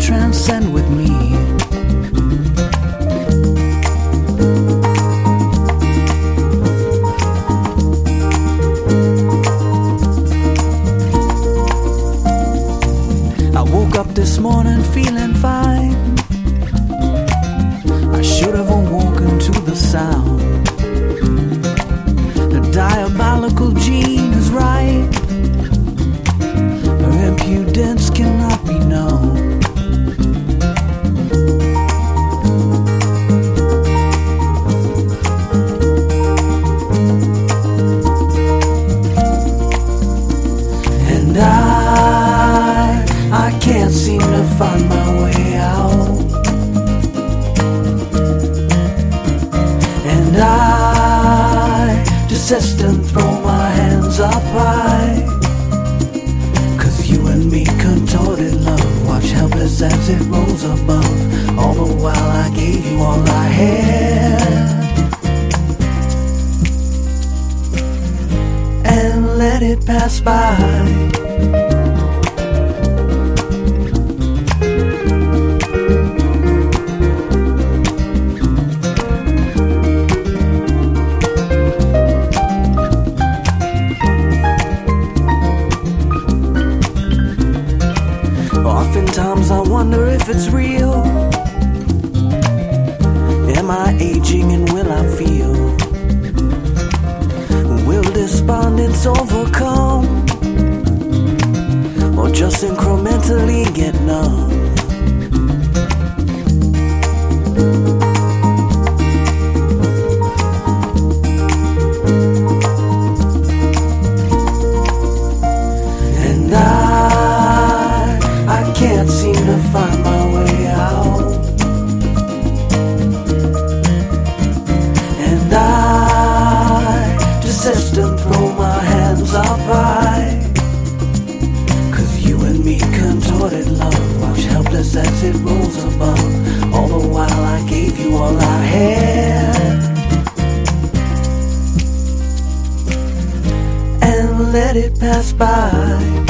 transcend with me. I woke up this morning feeling fine. I should have awoken to the sound. The diabolical gene is right. Her impudence cannot be known. And I can't seem to find my way out. And I desist and throw my hands up high. 'Cause you and me contorted love, watch helpless as it rolls above. All the while I gave you all I had, and let it pass by. Oftentimes I wonder if it's real. Am I aging and will I feel? Will despondence overcome, or just incrementally get numb? And I can't seem to find my way out. And I desist and throw my hands up high. 'Cause you and me contorted love, watch helpless as it rolls above. All the while I gave you all I had, and let it pass by.